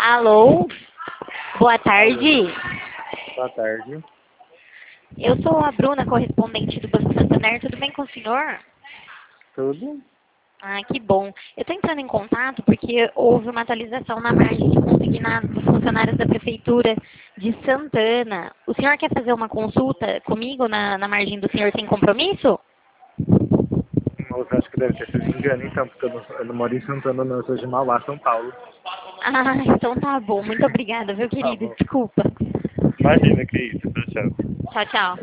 Alô? Boa tarde. Boa tarde. Eu sou a Bruna, correspondente do Banco Santander. Tudo bem com o senhor? Tudo? Ah, que bom. Eu estou entrando em contato porque houve uma atualização na margem de consignado dos funcionários da Prefeitura de Santana. O senhor quer fazer uma consulta comigo na margem do senhor sem compromisso? Moça, acho que deve ter sido engano, então, porque eu não moro em Santana, não, eu sou de Mauá, São Paulo. Ah, então tá bom. Muito obrigada, viu, Tá querido? bom. Desculpa. Imagina que isso, tchau, tchau. Tchau, tchau.